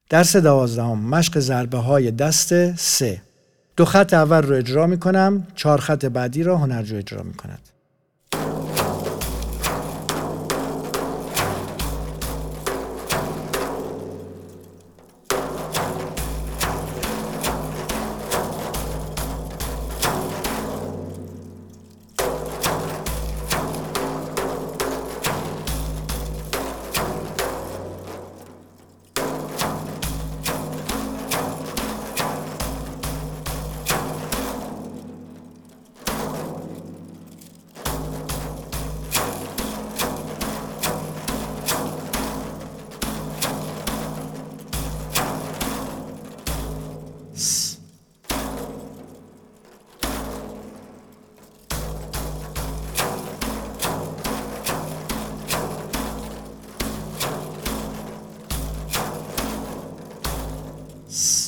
درس 12 مشق ضربه های دست 3. 2 خط اول رو اجرا می کنم، 4 خط بعدی را هنرجو اجرا می کند. S